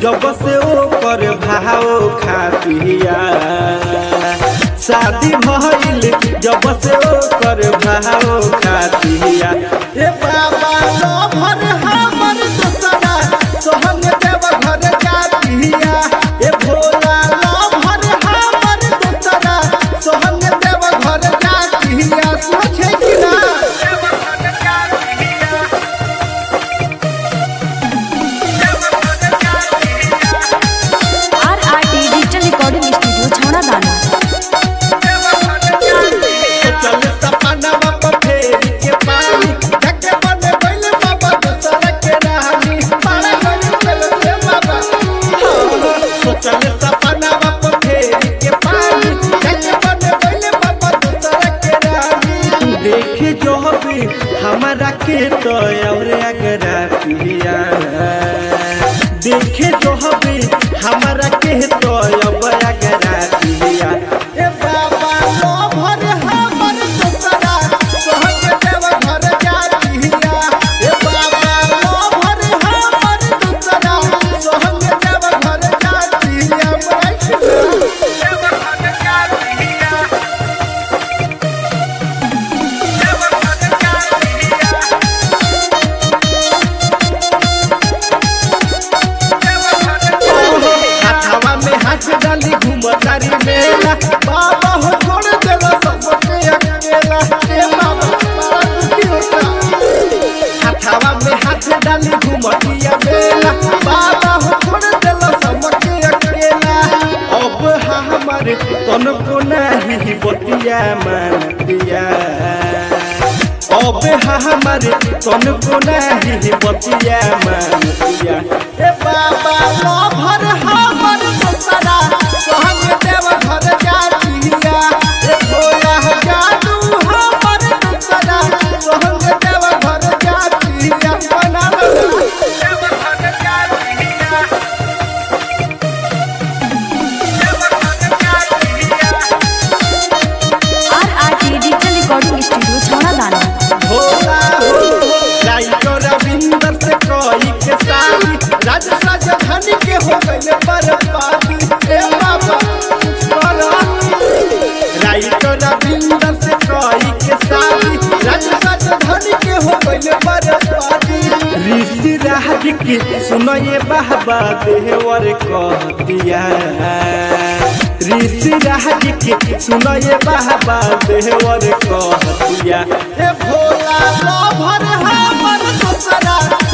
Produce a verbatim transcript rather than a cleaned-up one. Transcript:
जब से ओकर भाव खातिया शादी भइल जब से ओकर भाव खातिया ए बाबा लभर हमर दूसरा सोहन देव घर जातिया ए भोला लभर हमर दूसरा सोहन देव घर जातिया सोचे कि ना रिकॉर्डिंग स्टूडियो छौड़ा दाना चल सपना बाबा फेरी के पानी जग मन गइल बाबा दूसरा के रानी पारा गइल चल बाबा तो चल सपना बाबा फेरी के पानी जग मन गइल बाबा दूसरा के रानी देखे जो भी हमारा के तो और अगरा पिया देखे जो भी हमारा के तो अब अगरा पिया ए बाबा लभर हमर दूसरा सोहन देव घर जातिया ए बाबा लभर हमर दूसरा सोहन देव घर जातिया हाथ डाली घूमतारी मेला बाबा हो छोड़ देला सबके अकेला ए बाबा बड़ा दुखी होता हाथवा में हाथ डाली घूमतिया मेला बाबा हो छोड़ देला सबके अकेला अब हमारे तन को नहीं बतिया मानतिया अब हमारे तन को नहीं बतिया मानतिया ए बाबा लभर हमर दूसरा सोहन देव घर जातिया ए भोला जादू हमर दूसरा सोहन देव घर जातिया बना R R T digital recording studio छौड़ा दाना भोला राइटर रविंदर से कोई के साली राज राजधानी के हो गए बर्बादी ए बाबा राइटर रविंदर से कोई के साली राज राजधानी के हो गए बर्बादी ऋषि राज के सुनो ये बाबा देवर कहतिया ऋषि राज के सुनो ये बाबा देवर कहतिया ए भोला लभर हमर दूसरा